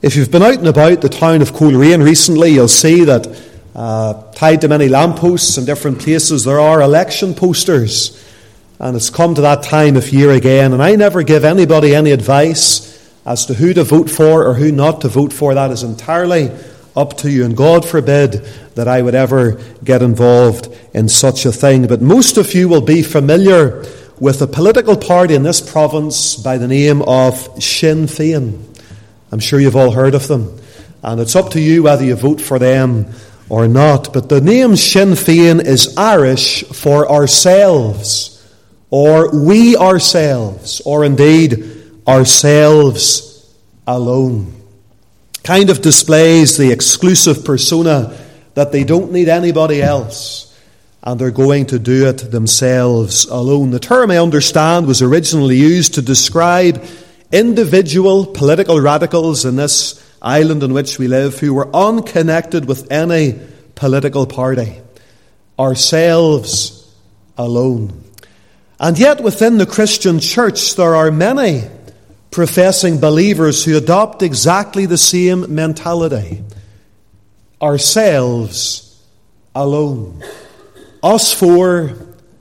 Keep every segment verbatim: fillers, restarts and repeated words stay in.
If you've been out and about the town of Coleraine recently, you'll see that uh, tied to many lampposts in different places there are election posters. And it's come to that time of year again, and I never give anybody any advice as to who to vote for or who not to vote for. That is entirely up to you, and God forbid that I would ever get involved in such a thing. But most of you will be familiar with a political party in this province by the name of Sinn Féin. I'm sure you've all heard of them, and it's up to you whether you vote for them or not. But the name Sinn Féin is Irish for ourselves, or we ourselves, or indeed ourselves alone. Kind of displays the exclusive persona that they don't need anybody else, and they're going to do it themselves alone. The term, I understand, was originally used to describe individual political radicals in this island in which we live who were unconnected with any political party. Ourselves alone. And yet within the Christian church there are many professing believers who adopt exactly the same mentality. Ourselves alone. Us four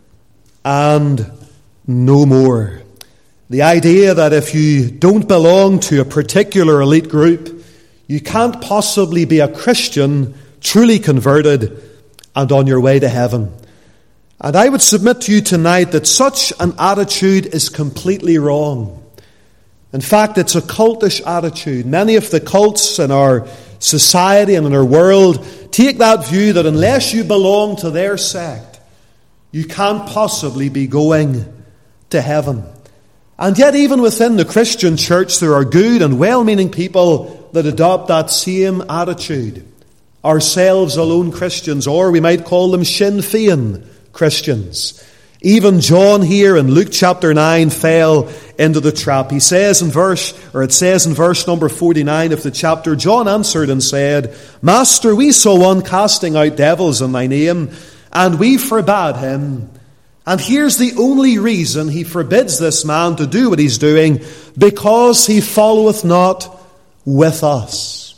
and no more. The idea that if you don't belong to a particular elite group, you can't possibly be a Christian, truly converted, and on your way to heaven. And I would submit to you tonight that such an attitude is completely wrong. In fact, it's a cultish attitude. Many of the cults in our society and in our world take that view that unless you belong to their sect, you can't possibly be going to heaven. And yet even within the Christian church there are good and well-meaning people that adopt that same attitude. Ourselves alone Christians, or we might call them Sinn Féin Christians. Even John here in Luke chapter nine fell into the trap. He says in verse, or it says in verse number forty-nine of the chapter, John answered and said, Master, we saw one casting out devils in thy name, and we forbade him. And here's the only reason he forbids this man to do what he's doing, because he followeth not with us.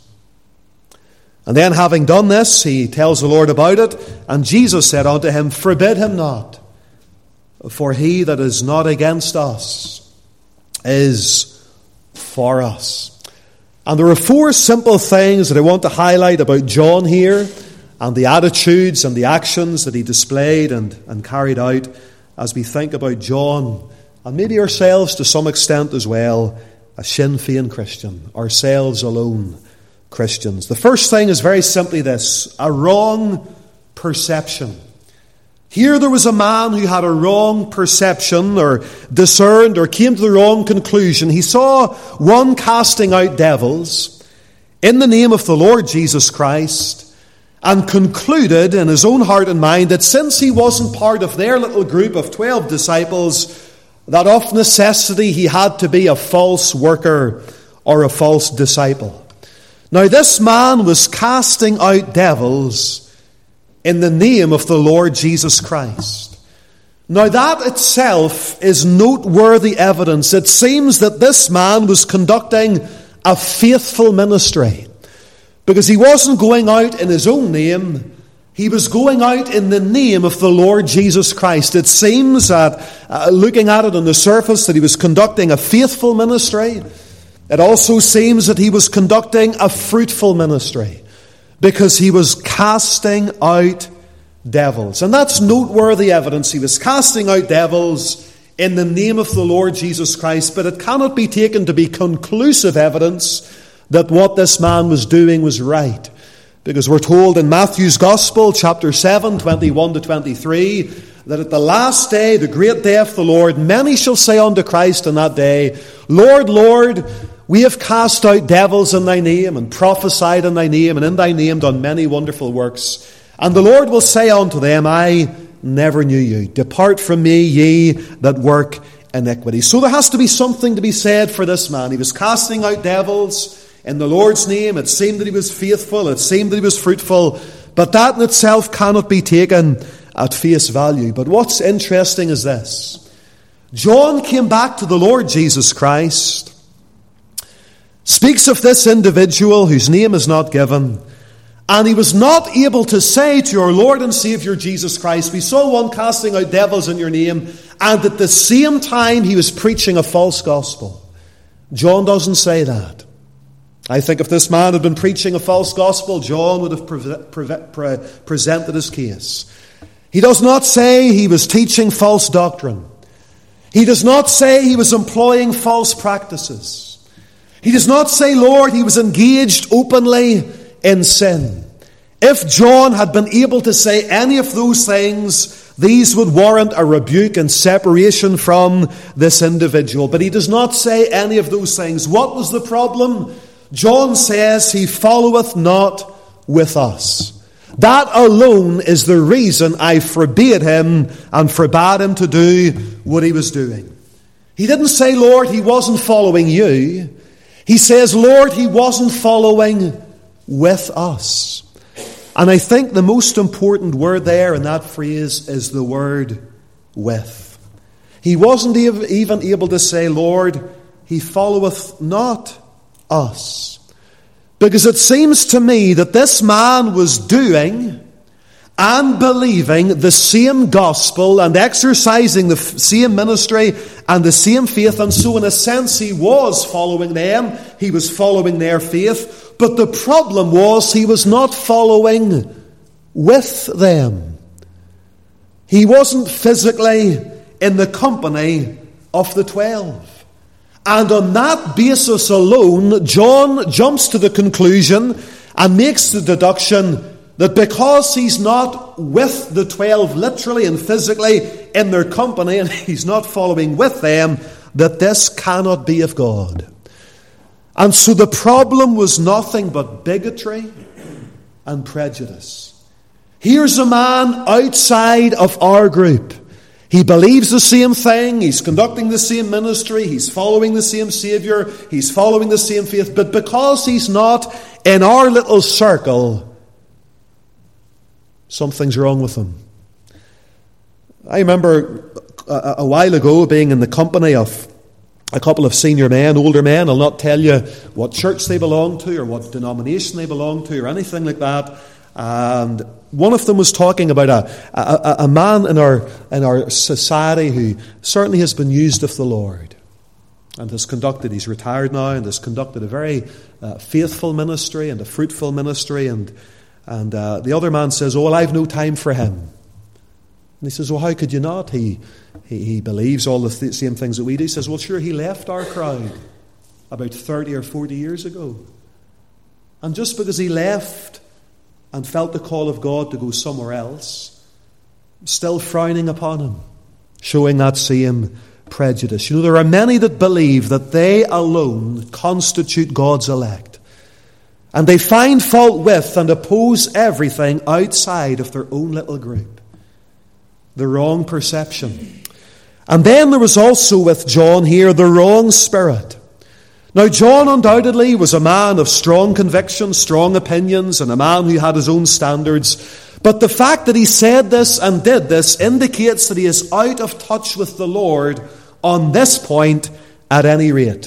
And then having done this, he tells the Lord about it, and Jesus said unto him, Forbid him not, for he that is not against us is for us. And there are four simple things that I want to highlight about John here, and the attitudes and the actions that he displayed and, and carried out as we think about John, and maybe ourselves to some extent as well, a Sinn Féin Christian, ourselves alone Christians. The first thing is very simply this: a wrong perception. Here there was a man who had a wrong perception, or discerned, or came to the wrong conclusion. He saw one casting out devils in the name of the Lord Jesus Christ, and concluded in his own heart and mind that since he wasn't part of their little group of twelve disciples, that of necessity he had to be a false worker or a false disciple. Now this man was casting out devils in the name of the Lord Jesus Christ. Now that itself is noteworthy evidence. It seems that this man was conducting a faithful ministry, because he wasn't going out in his own name. He was going out in the name of the Lord Jesus Christ. It seems that, uh, looking at it on the surface, that he was conducting a faithful ministry. It also seems that he was conducting a fruitful ministry, because he was casting out devils. And that's noteworthy evidence. He was casting out devils in the name of the Lord Jesus Christ, but it cannot be taken to be conclusive evidence that what this man was doing was right. Because we're told in Matthew's Gospel, chapter seven, twenty-one to twenty-three, that at the last day, the great day of the Lord, many shall say unto Christ in that day, Lord, Lord, we have cast out devils in thy name, and prophesied in thy name, and in thy name done many wonderful works. And the Lord will say unto them, I never knew you. Depart from me, ye that work iniquity. So there has to be something to be said for this man. He was casting out devils in the Lord's name. It seemed that he was faithful. It seemed that he was fruitful. But that in itself cannot be taken at face value. But what's interesting is this. John came back to the Lord Jesus Christ, speaks of this individual whose name is not given. And he was not able to say to our Lord and Saviour Jesus Christ, we saw one casting out devils in your name, and at the same time he was preaching a false gospel. John doesn't say that. I think if this man had been preaching a false gospel, John would have pre- pre- pre- presented his case. He does not say he was teaching false doctrine. He does not say he was employing false practices. He does not say, Lord, he was engaged openly in sin. If John had been able to say any of those things, these would warrant a rebuke and separation from this individual. But he does not say any of those things. What was the problem? John says, he followeth not with us. That alone is the reason I forbade him and forbade him to do what he was doing. He didn't say, Lord, he wasn't following you. He says, Lord, he wasn't following with us. And I think the most important word there in that phrase is the word with. He wasn't even able to say, Lord, he followeth not us. Because it seems to me that this man was doing and believing the same gospel and exercising the same ministry and the same faith. And so in a sense he was following them. He was following their faith. But the problem was he was not following with them. He wasn't physically in the company of the twelve. And on that basis alone, John jumps to the conclusion and makes the deduction that because he's not with the twelve literally and physically in their company, and he's not following with them, that this cannot be of God. And so the problem was nothing but bigotry and prejudice. Here's a man outside of our group. He believes the same thing, he's conducting the same ministry, he's following the same Saviour, he's following the same faith, but because he's not in our little circle, something's wrong with him. I remember a, a while ago being in the company of a couple of senior men, older men. I'll not tell you what church they belong to or what denomination they belong to or anything like that. And one of them was talking about a, a, a man in our in our society who certainly has been used of the Lord and has conducted, he's retired now, and has conducted a very uh, faithful ministry and a fruitful ministry. And and uh, the other man says, oh, well, I've no time for him. And he says, well, how could you not? He, he, he believes all the th- same things that we do. He says, well, sure, he left our crowd about thirty or forty years ago. And just because he left and felt the call of God to go somewhere else, still frowning upon him, showing that same prejudice. You know, there are many that believe that they alone constitute God's elect. And they find fault with and oppose everything outside of their own little group. The wrong perception. And then there was also with John here the wrong spirit. Now, John undoubtedly was a man of strong convictions, strong opinions, and a man who had his own standards. But the fact that he said this and did this indicates that he is out of touch with the Lord on this point at any rate.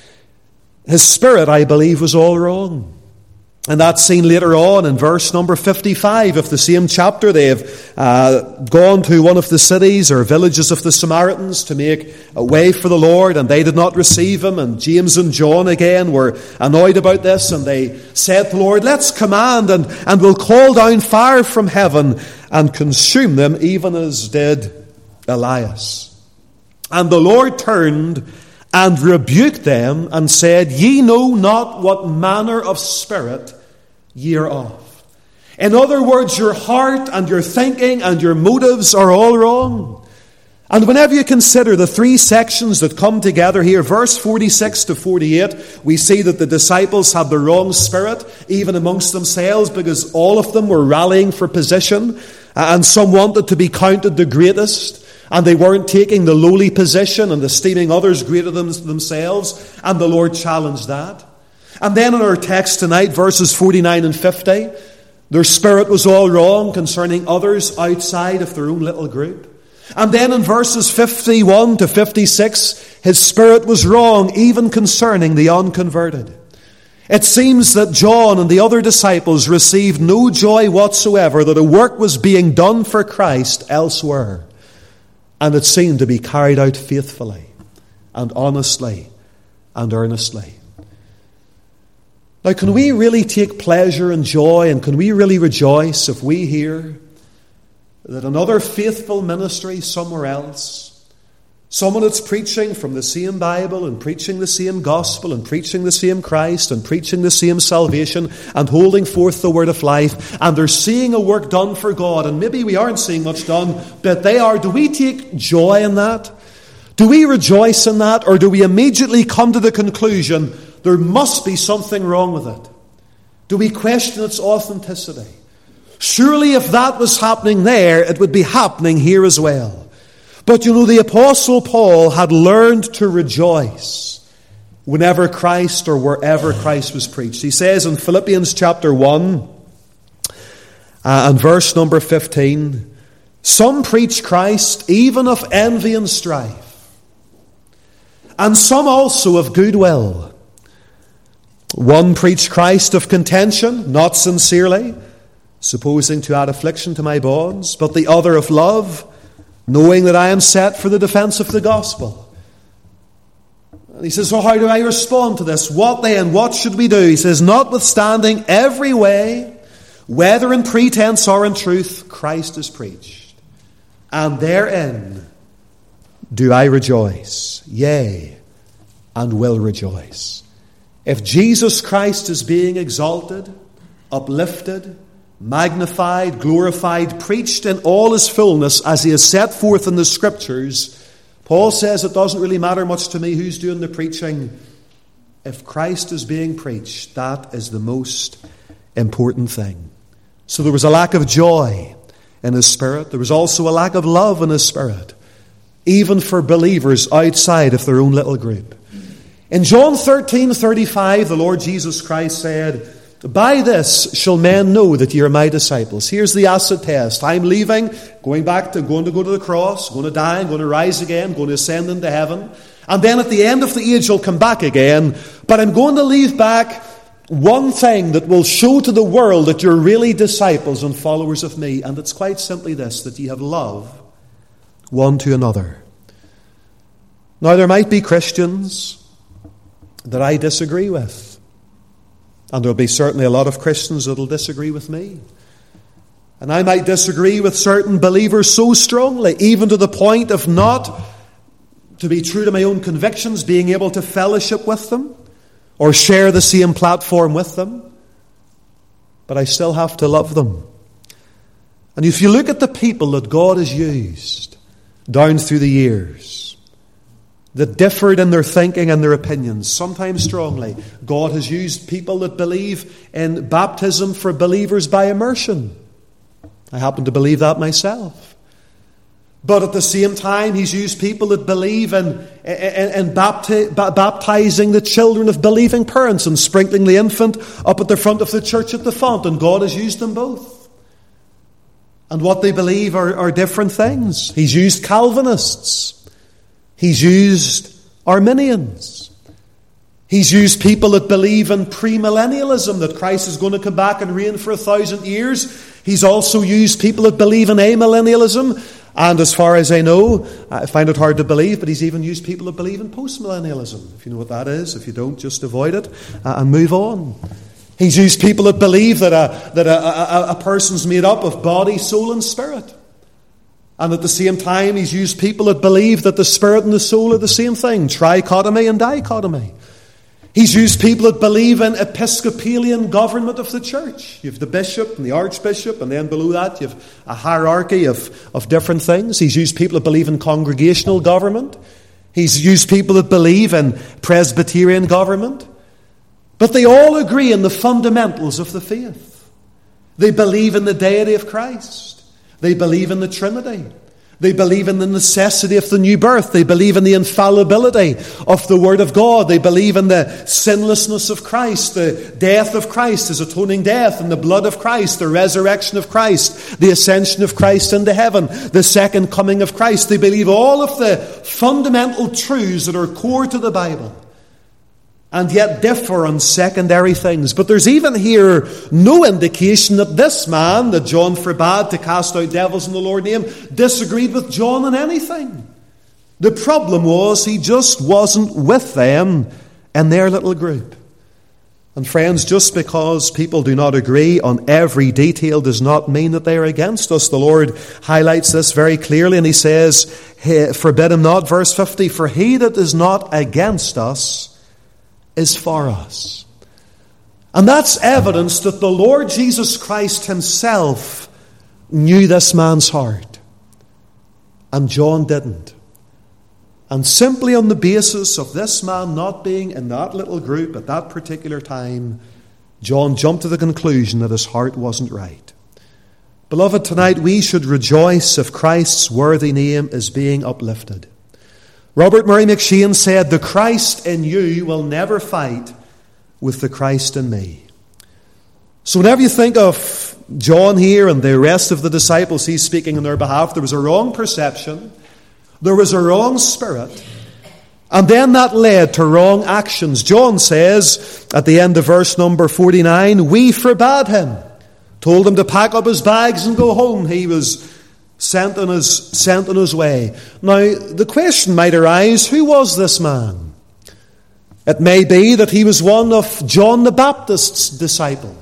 His spirit, I believe, was all wrong. And that's seen later on in verse number fifty-five of the same chapter. They have uh, gone to one of the cities or villages of the Samaritans to make a way for the Lord, and they did not receive him. And James and John again were annoyed about this, and they said to the Lord, let's command, and, and we'll call down fire from heaven and consume them, even as did Elias. And the Lord turned and rebuked them, and said, ye know not what manner of spirit ye are of. In other words, your heart and your thinking and your motives are all wrong. And whenever you consider the three sections that come together here, verse forty-six to forty-eight, we see that the disciples had the wrong spirit, even amongst themselves, because all of them were rallying for position, and some wanted to be counted the greatest. And they weren't taking the lowly position and esteeming others greater than themselves. And the Lord challenged that. And then in our text tonight, verses forty-nine and fifty, their spirit was all wrong concerning others outside of their own little group. And then in verses fifty-one to fifty-six, his spirit was wrong even concerning the unconverted. It seems that John and the other disciples received no joy whatsoever that a work was being done for Christ elsewhere. And it seemed to be carried out faithfully and honestly and earnestly. Now, can we really take pleasure and joy, and can we really rejoice if we hear that another faithful ministry somewhere else, someone that's preaching from the same Bible and preaching the same gospel and preaching the same Christ and preaching the same salvation and holding forth the word of life, and they're seeing a work done for God, and maybe we aren't seeing much done, but they are. Do we take joy in that? Do we rejoice in that? Or do we immediately come to the conclusion there must be something wrong with it? Do we question its authenticity? Surely if that was happening there, it would be happening here as well. But you know, the Apostle Paul had learned to rejoice whenever Christ or wherever Christ was preached. He says in Philippians chapter one uh, and verse number fifteen, some preach Christ even of envy and strife, and some also of goodwill. One preached Christ of contention, not sincerely, supposing to add affliction to my bonds, but the other of love, knowing that I am set for the defense of the gospel. And he says, so how do I respond to this? What then? What should we do? He says, notwithstanding every way, whether in pretense or in truth, Christ is preached. And therein do I rejoice, yea, and will rejoice. If Jesus Christ is being exalted, uplifted, magnified, glorified, preached in all his fullness as he is set forth in the Scriptures, Paul says it doesn't really matter much to me who's doing the preaching. If Christ is being preached, that is the most important thing. So there was a lack of joy in his spirit. There was also a lack of love in his spirit, even for believers outside of their own little group. In John thirteen thirty-five, the Lord Jesus Christ said, by this shall men know that ye are my disciples. Here's the acid test. I'm leaving, going back to, going to go to the cross, going to die, I'm going to rise again, going to ascend into heaven. And then at the end of the age, I'll come back again. But I'm going to leave back one thing that will show to the world that you're really disciples and followers of me. And it's quite simply this, that ye have love one to another. Now, there might be Christians that I disagree with. And there'll be certainly a lot of Christians that will disagree with me. And I might disagree with certain believers so strongly, even to the point of not, to be true to my own convictions, being able to fellowship with them or share the same platform with them. But I still have to love them. And if you look at the people that God has used down through the years, that differed in their thinking and their opinions, sometimes strongly. God has used people that believe in baptism for believers by immersion. I happen to believe that myself. But at the same time, he's used people that believe in, in, in bapti- baptizing the children of believing parents and sprinkling the infant up at the front of the church at the font. And God has used them both. And what they believe are, are different things. He's used Calvinists. He's used Arminians. He's used people that believe in premillennialism, that Christ is going to come back and reign for a thousand years. He's also used people that believe in amillennialism. And as far as I know, I find it hard to believe, but he's even used people that believe in postmillennialism. If you know what that is, if you don't, just avoid it and move on. He's used people that believe that a, that a, a, a person's made up of body, soul and spirit. And at the same time, he's used people that believe that the spirit and the soul are the same thing. Trichotomy and dichotomy. He's used people that believe in Episcopalian government of the church. You have the bishop and the archbishop, and then below that you have a hierarchy of, of different things. He's used people that believe in congregational government. He's used people that believe in Presbyterian government. But they all agree in the fundamentals of the faith. They believe in the deity of Christ. They believe in the Trinity. They believe in the necessity of the new birth. They believe in the infallibility of the Word of God. They believe in the sinlessness of Christ, the death of Christ, His atoning death, and the blood of Christ, the resurrection of Christ, the ascension of Christ into heaven, the second coming of Christ. They believe all of the fundamental truths that are core to the Bible. and yet differ on secondary things. But there's even here no indication that this man, that John forbade to cast out devils in the Lord's name, disagreed with John in anything. The problem was he just wasn't with them in their little group. And friends, just because people do not agree on every detail does not mean that they are against us. The Lord highlights this very clearly, and he says, forbid him not, verse fifty, for he that is not against us is for us. And that's evidence that the Lord Jesus Christ himself knew this man's heart, and John didn't. And simply on the basis of this man not being in that little group at that particular time, John jumped to the conclusion that his heart wasn't right. Beloved, tonight we should rejoice if Christ's worthy name is being uplifted. Robert Murray McShane said, the Christ in you will never fight with the Christ in me. So whenever you think of John here and the rest of the disciples he's speaking on their behalf, there was a wrong perception. There was a wrong spirit, and then that led to wrong actions. John says at the end of verse number forty-nine, we forbade him, told him to pack up his bags and go home. He was sent on his, sent on his way. Now, the question might arise, who was this man? It may be that he was one of John the Baptist's disciples.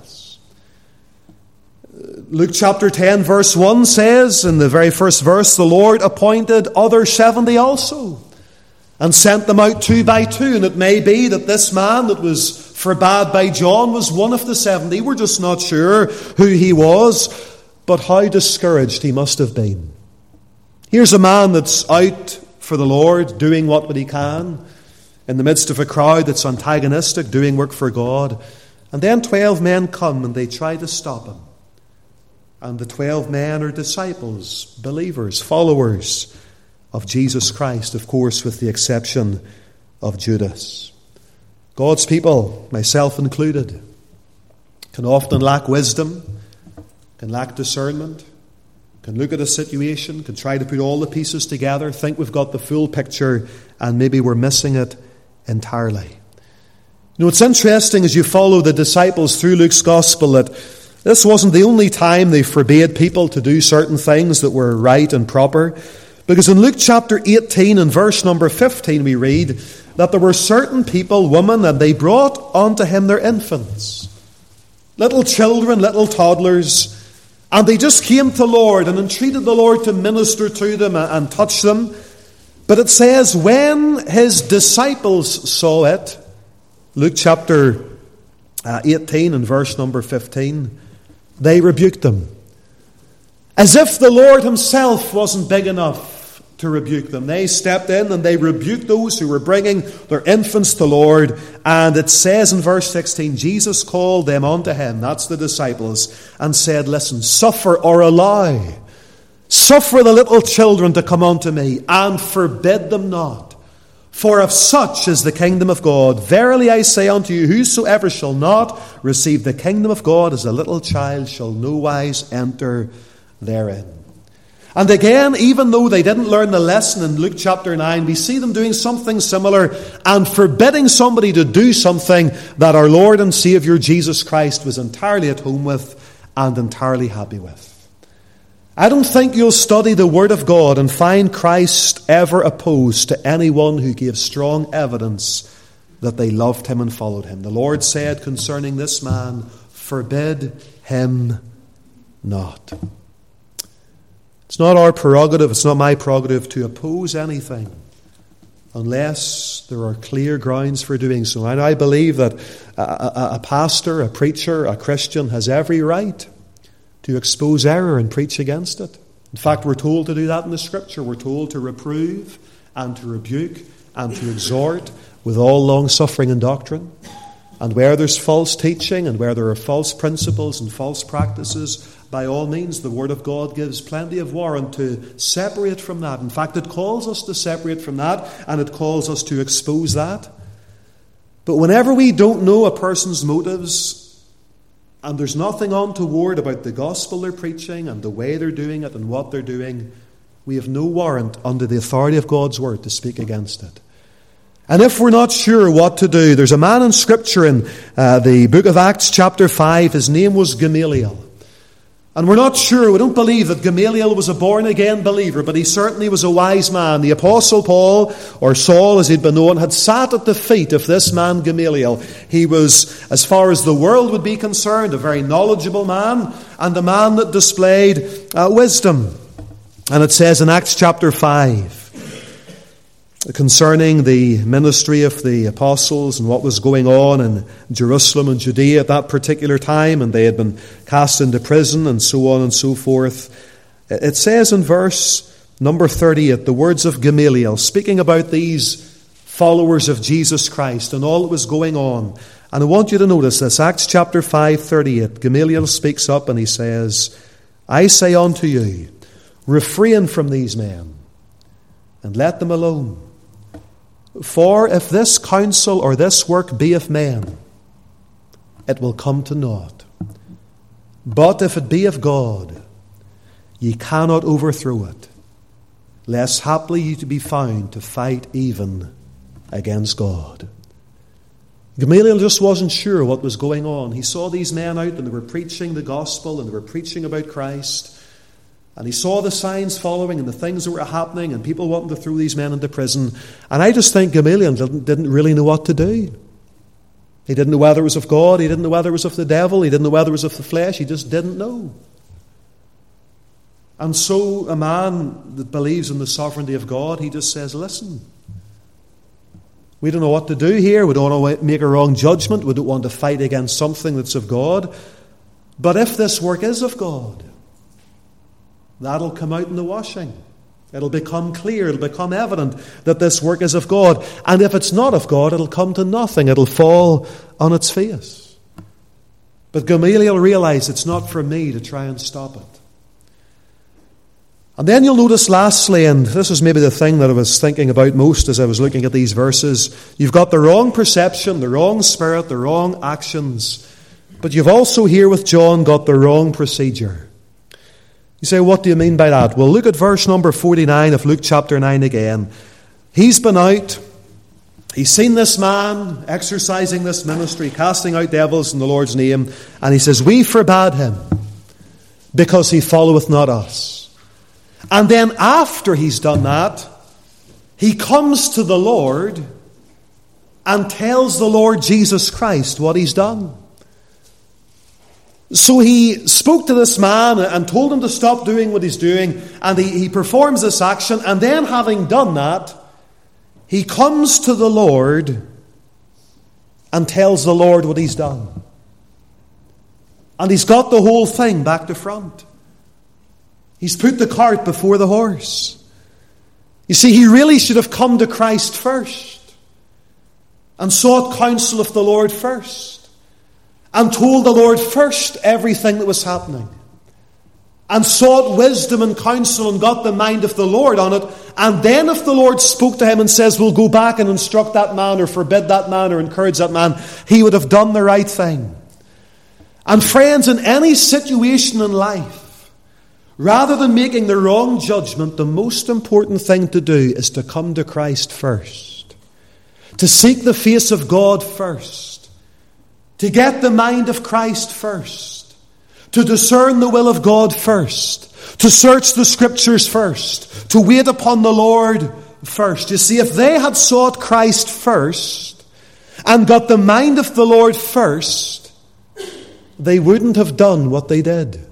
Luke chapter ten verse one says, in the very first verse, the Lord appointed other seventy also, and sent them out two by two. And it may be that this man that was forbade by John was one of the seventy. We're just not sure who he was, but how discouraged he must have been. Here's a man that's out for the Lord, doing what he can, in the midst of a crowd that's antagonistic, doing work for God. And then twelve men come and they try to stop him. And the twelve men are disciples, believers, followers of Jesus Christ, of course, with the exception of Judas. God's people, myself included, can often lack wisdom, can lack discernment, can look at a situation, can try to put all the pieces together, think we've got the full picture, and maybe we're missing it entirely. You know, it's interesting as you follow the disciples through Luke's Gospel that this wasn't the only time they forbade people to do certain things that were right and proper. Because in Luke chapter eighteen and verse number fifteen we read that there were certain people, women, and they brought unto him their infants. Little children, little toddlers. And they just came to the Lord and entreated the Lord to minister to them and touch them. But it says, when his disciples saw it, Luke chapter eighteen and verse number fifteen, they rebuked them. As if the Lord himself wasn't big enough to rebuke them. They stepped in and they rebuked those who were bringing their infants to the Lord. And it says in verse sixteen, Jesus called them unto him, that's the disciples, and said, listen, suffer or allow, suffer the little children to come unto me, and forbid them not. For of such is the kingdom of God. Verily I say unto you, whosoever shall not receive the kingdom of God as a little child shall no wise enter therein. And again, even though they didn't learn the lesson in Luke chapter nine, we see them doing something similar and forbidding somebody to do something that our Lord and Saviour Jesus Christ was entirely at home with and entirely happy with. I don't think you'll study the Word of God and find Christ ever opposed to anyone who gave strong evidence that they loved him and followed him. The Lord said concerning this man, forbid him not. It's not our prerogative, it's not my prerogative to oppose anything unless there are clear grounds for doing so. And I believe that a, a, a pastor, a preacher, a Christian has every right to expose error and preach against it. In fact, we're told to do that in the Scripture. We're told to reprove and to rebuke and to exhort with all long-suffering and doctrine. And where there's false teaching and where there are false principles and false practices, by all means, the Word of God gives plenty of warrant to separate from that. In fact, it calls us to separate from that, and it calls us to expose that. But whenever we don't know a person's motives, and there's nothing untoward about the gospel they're preaching and the way they're doing it and what they're doing, we have no warrant under the authority of God's Word to speak against it. And if we're not sure what to do, there's a man in Scripture in uh, the book of Acts chapter five. His name was Gamaliel. And we're not sure, we don't believe that Gamaliel was a born-again believer, but he certainly was a wise man. The Apostle Paul, or Saul as he'd been known, had sat at the feet of this man Gamaliel. He was, as far as the world would be concerned, a very knowledgeable man, and a man that displayed uh, wisdom. And it says in Acts chapter five, concerning the ministry of the apostles and what was going on in Jerusalem and Judea at that particular time, and they had been cast into prison and so on and so forth. It says in verse number thirty-eight, the words of Gamaliel, speaking about these followers of Jesus Christ and all that was going on. And I want you to notice this, Acts chapter five, thirty-eight. Gamaliel speaks up and he says, I say unto you, refrain from these men and let them alone. For if this counsel or this work be of men, it will come to naught. But if it be of God, ye cannot overthrow it, lest haply ye to be found to fight even against God. Gamaliel just wasn't sure what was going on. He saw these men out and they were preaching the gospel and they were preaching about Christ. And he saw the signs following and the things that were happening and people wanting to throw these men into prison. And I just think Gamaliel didn't, didn't really know what to do. He didn't know whether it was of God. He didn't know whether it was of the devil. He didn't know whether it was of the flesh. He just didn't know. And so a man that believes in the sovereignty of God, he just says, listen, we don't know what to do here. We don't want to make a wrong judgment. We don't want to fight against something that's of God. But if this work is of God, that'll come out in the washing. It'll become clear, it'll become evident that this work is of God. And if it's not of God, it'll come to nothing. It'll fall on its face. But Gamaliel realized it's not for me to try and stop it. And then you'll notice lastly, and this is maybe the thing that I was thinking about most as I was looking at these verses, you've got the wrong perception, the wrong spirit, the wrong actions. But you've also here with John got the wrong procedure. You say, what do you mean by that? Well, look at verse number forty-nine of Luke chapter nine again. He's been out. He's seen this man exercising this ministry, casting out devils in the Lord's name. And he says, we forbade him because he followeth not us. And then after he's done that, he comes to the Lord and tells the Lord Jesus Christ what he's done. So he spoke to this man and told him to stop doing what he's doing, and he, he performs this action, and then having done that, he comes to the Lord and tells the Lord what he's done. And he's got the whole thing back to front. He's put the cart before the horse. You see, he really should have come to Christ first and sought counsel of the Lord first. And told the Lord first everything that was happening. And sought wisdom and counsel and got the mind of the Lord on it. And then if the Lord spoke to him and says, we'll go back and instruct that man or forbid that man or encourage that man, he would have done the right thing. And friends, in any situation in life, rather than making the wrong judgment, the most important thing to do is to come to Christ first. To seek the face of God first. To get the mind of Christ first. To discern the will of God first. To search the Scriptures first. To wait upon the Lord first. You see, if they had sought Christ first and got the mind of the Lord first, they wouldn't have done what they did.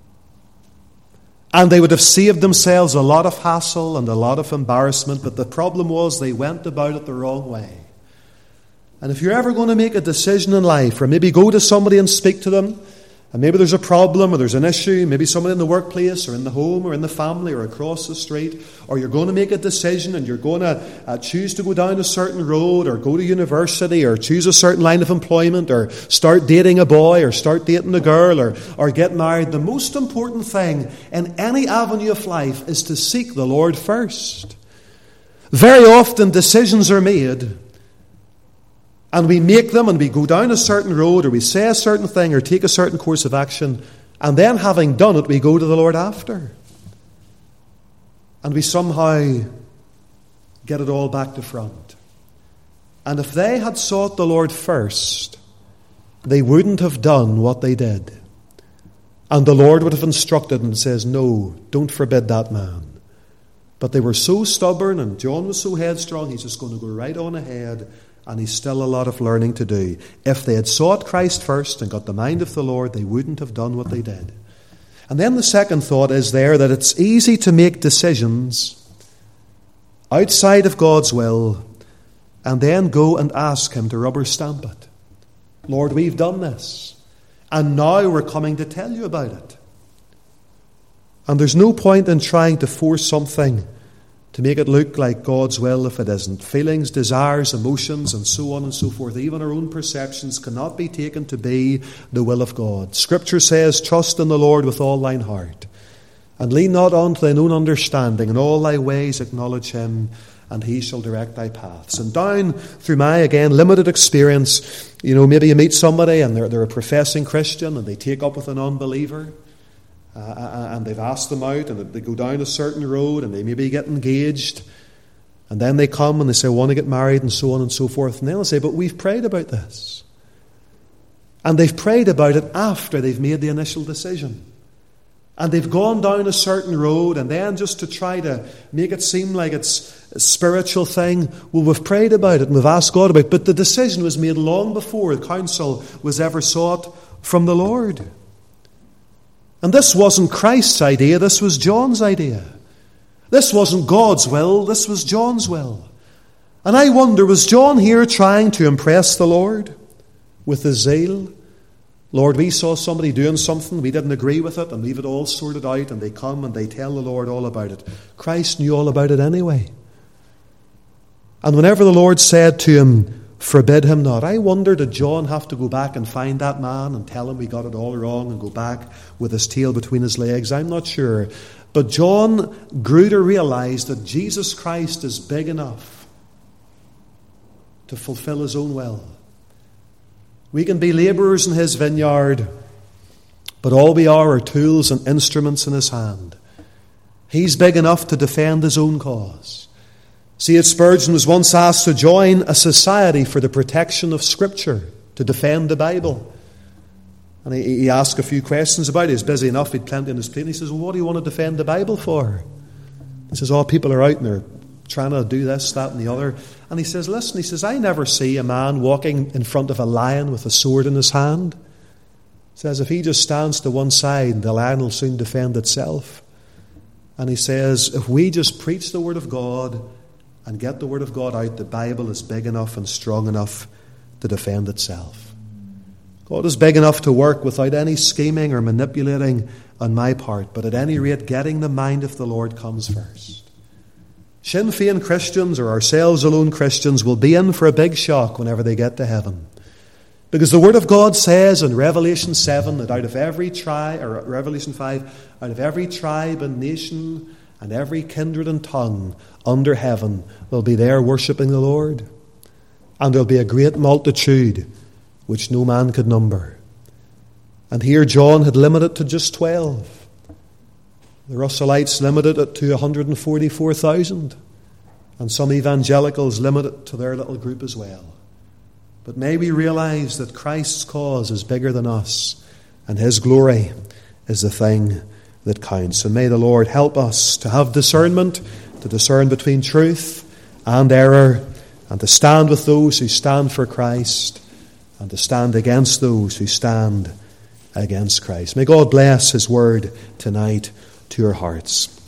And they would have saved themselves a lot of hassle and a lot of embarrassment, but the problem was they went about it the wrong way. And if you're ever going to make a decision in life, or maybe go to somebody and speak to them, and maybe there's a problem or there's an issue, maybe somebody in the workplace or in the home or in the family or across the street, or you're going to make a decision and you're going to uh, choose to go down a certain road or go to university or choose a certain line of employment or start dating a boy or start dating a girl or, or get married, the most important thing in any avenue of life is to seek the Lord first. Very often decisions are made and we make them and we go down a certain road or we say a certain thing or take a certain course of action, and then having done it, we go to the Lord after. And we somehow get it all back to front. And if they had sought the Lord first, they wouldn't have done what they did. And the Lord would have instructed and says, no, don't forbid that man. But they were so stubborn, and John was so headstrong, he's just going to go right on ahead, and he's still a lot of learning to do. If they had sought Christ first and got the mind of the Lord, they wouldn't have done what they did. And then the second thought is there that it's easy to make decisions outside of God's will and then go and ask him to rubber stamp it. Lord, we've done this, and now we're coming to tell you about it. And there's no point in trying to force something to make it look like God's will if it isn't. Feelings, desires, emotions, and so on and so forth, even our own perceptions, cannot be taken to be the will of God. Scripture says, trust in the Lord with all thine heart, and lean not unto thine own understanding. In all thy ways acknowledge him, and he shall direct thy paths. And down through my, again, limited experience, you know, maybe you meet somebody and they're, they're a professing Christian and they take up with an unbeliever. Uh, and they've asked them out, and they go down a certain road, and they maybe get engaged, and then they come and they say, I want to get married, and so on and so forth. And then they'll say, but we've prayed about this. And they've prayed about it after they've made the initial decision. And they've gone down a certain road, and then just to try to make it seem like it's a spiritual thing, well, we've prayed about it and we've asked God about it, but the decision was made long before the counsel was ever sought from the Lord. And this wasn't Christ's idea, this was John's idea. This wasn't God's will, this was John's will. And I wonder, was John here trying to impress the Lord with his zeal? Lord, we saw somebody doing something, we didn't agree with it, and leave it all sorted out, and they come and they tell the Lord all about it. Christ knew all about it anyway. And whenever the Lord said to him, forbid him not, I wonder, did John have to go back and find that man and tell him we got it all wrong and go back with his tail between his legs? I'm not sure. But John grew to realize that Jesus Christ is big enough to fulfill his own will. We can be labourers in his vineyard, but all we are are tools and instruments in his hand. He's big enough to defend his own cause. C H Spurgeon was once asked to join a society for the protection of Scripture, to defend the Bible. And he, he asked a few questions about it. He was busy enough, he'd plenty on his plate. And he says, well, what do you want to defend the Bible for? He says, oh, people are out and they're trying to do this, that and the other. And he says, listen, he says, I never see a man walking in front of a lion with a sword in his hand. He says, if he just stands to one side, the lion will soon defend itself. And he says, if we just preach the Word of God and get the Word of God out, the Bible is big enough and strong enough to defend itself. God is big enough to work without any scheming or manipulating on my part, but at any rate, getting the mind of the Lord comes first. Sinn Féin Christians, or ourselves alone Christians, will be in for a big shock whenever they get to heaven. Because the Word of God says in Revelation seven that out of every tribe, or Revelation five, out of every tribe and nation and every kindred and tongue under heaven will be there worshipping the Lord. And there'll be a great multitude which no man could number. And here John had limited it to just twelve. The Russellites limited it to one hundred forty-four thousand. And some evangelicals limit it to their little group as well. But may we realize that Christ's cause is bigger than us, and his glory is the thing that counts. And may the Lord help us to have discernment, to discern between truth and error, and to stand with those who stand for Christ, and to stand against those who stand against Christ. May God bless his word tonight to your hearts.